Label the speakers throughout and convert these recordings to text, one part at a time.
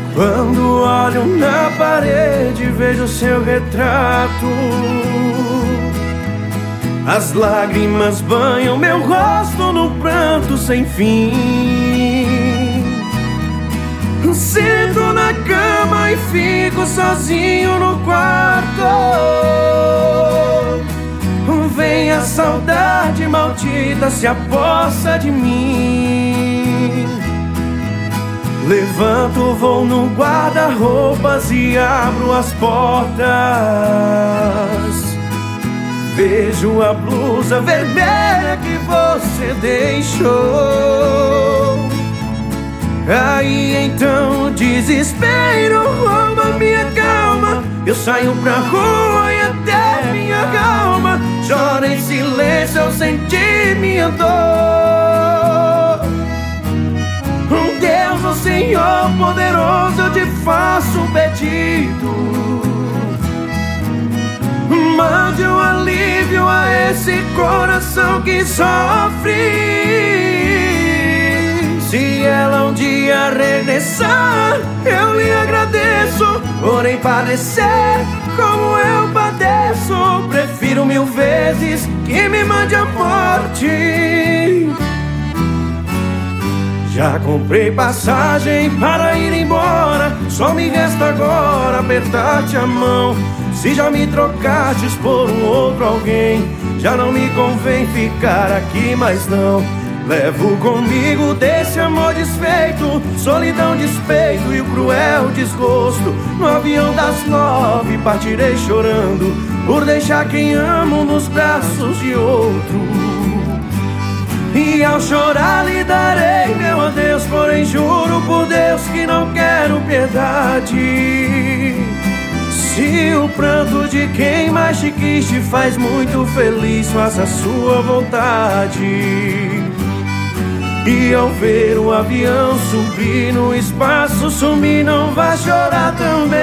Speaker 1: Quando olho na parede vejo seu retrato. As lágrimas banham meu rosto no pranto sem fim. Sento na cama e fico sozinho no quarto. Vem a saudade maldita, se apossa de mim. Levanto, vou no guarda-roupas e abro as portas. Vejo a blusa vermelha que você deixou. Aí então o desespero rouba minha calma. Eu saio pra rua e até minha alma chora em silêncio, eu senti minha dor. Deus, o Senhor poderoso, eu te faço um pedido. Mande um alívio a esse coração que sofre. Se ela um dia regressar, eu lhe agradeço. Porém padecer como eu padeço, prefiro 1000 vezes que me mande a morte. Já comprei passagem para ir embora, só me resta agora apertar-te a mão. Se já me trocastes por um outro alguém, já não me convém ficar aqui mais não. Levo comigo desse amor desfeito, solidão, despeito e o cruel desgosto. No avião das 9 partirei chorando, por deixar quem amo nos braços de outro. E ao chorar lhe darei meu adeus, porém juro por Deus que não quero piedade. Se o pranto de quem mais te quis te faz muito feliz, faça a sua vontade. E ao ver o avião subir no espaço, sumir, não vá chorar também.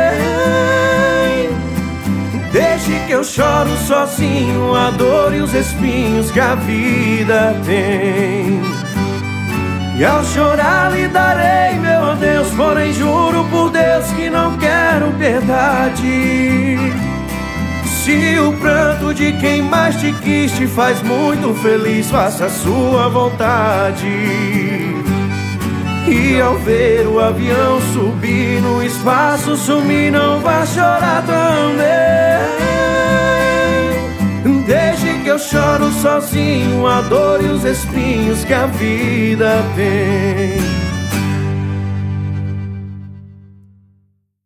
Speaker 1: Deixe que eu choro sozinho a dor e os espinhos que a vida tem. E ao chorar lhe darei meu adeus, porém juro por Deus que não quero piedade. Se o pranto de quem mais te quis te faz muito feliz, faça a sua vontade. E ao ver o avião subir no espaço, sumir, não vá chorar também. Deixe que eu choro sozinho a dor e os espinhos que a vida tem.